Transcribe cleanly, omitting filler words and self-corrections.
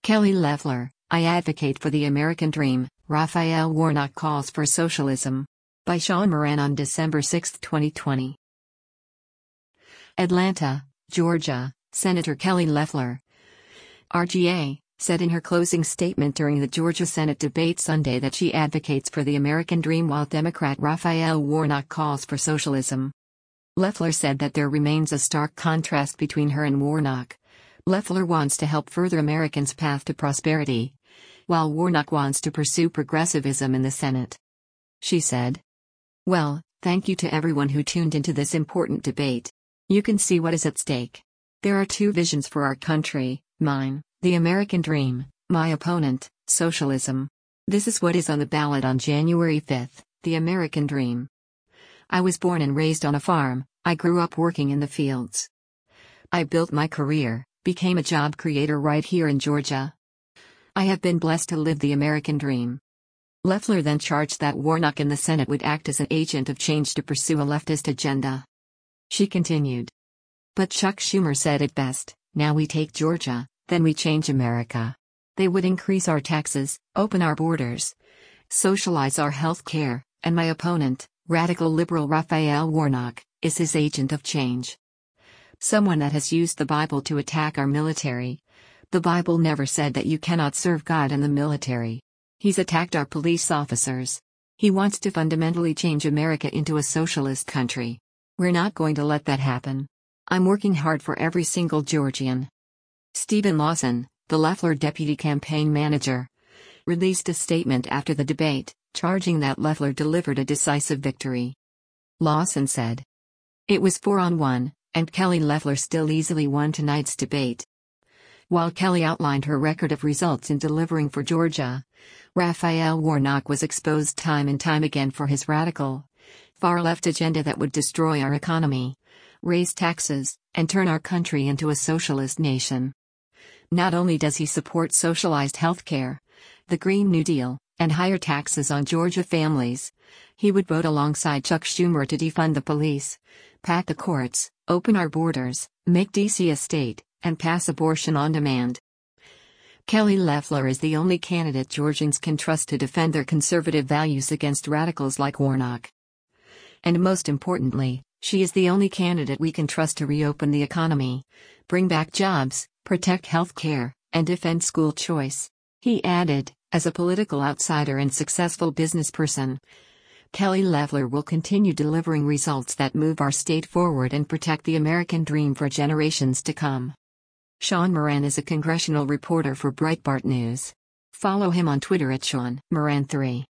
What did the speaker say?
Kelly Loeffler, I advocate for the American dream. Raphael Warnock calls for socialism. By Sean Moran on December 6, 2020. Atlanta, Georgia, Senator Kelly Loeffler, RGA, said in her closing statement during the Georgia Senate debate Sunday that she advocates for the American dream while Democrat Raphael Warnock calls for socialism. Loeffler said that there remains a stark contrast between her and Warnock. Loeffler wants to help further Americans' path to prosperity, while Warnock wants to pursue progressivism in the Senate. She said, "Well, thank you to everyone who tuned into this important debate. You can see what is at stake. There are two visions for our country, mine, the American dream, my opponent, socialism. This is what is on the ballot on January 5, the American dream. I was born and raised on a farm. I grew up working in the fields. I built my career, became a job creator right here in Georgia. I have been blessed to live the American dream." Loeffler then charged that Warnock in the Senate would act as an agent of change to pursue a leftist agenda. She continued, "But Chuck Schumer said it best, now we take Georgia, then we change America. They would increase our taxes, open our borders, socialize our health care, and my opponent, radical liberal Raphael Warnock, is his agent of change. Someone that has used the Bible to attack our military. The Bible never said that you cannot serve God in the military. He's attacked our police officers. He wants to fundamentally change America into a socialist country. We're not going to let that happen. I'm working hard for every single Georgian." Stephen Lawson, the Loeffler deputy campaign manager, released a statement after the debate, charging that Loeffler delivered a decisive victory. Lawson said, "It was 4-on-1, and Kelly Loeffler still easily won tonight's debate." While Kelly outlined her record of results in delivering for Georgia, Raphael Warnock was exposed time and time again for his radical, far-left agenda that would destroy our economy, raise taxes, and turn our country into a socialist nation. Not only does he support socialized health care, the Green New Deal, and higher taxes on Georgia families, he would vote alongside Chuck Schumer to defund the police, pack the courts, open our borders, make D.C. a state, and pass abortion on demand. Kelly Loeffler is the only candidate Georgians can trust to defend their conservative values against radicals like Warnock. And most importantly, she is the only candidate we can trust to reopen the economy, bring back jobs, protect health care, and defend school choice." He added, "As a political outsider and successful businessperson, Kelly Loeffler will continue delivering results that move our state forward and protect the American dream for generations to come." Sean Moran is a congressional reporter for Breitbart News. Follow him on Twitter at Sean Moran3.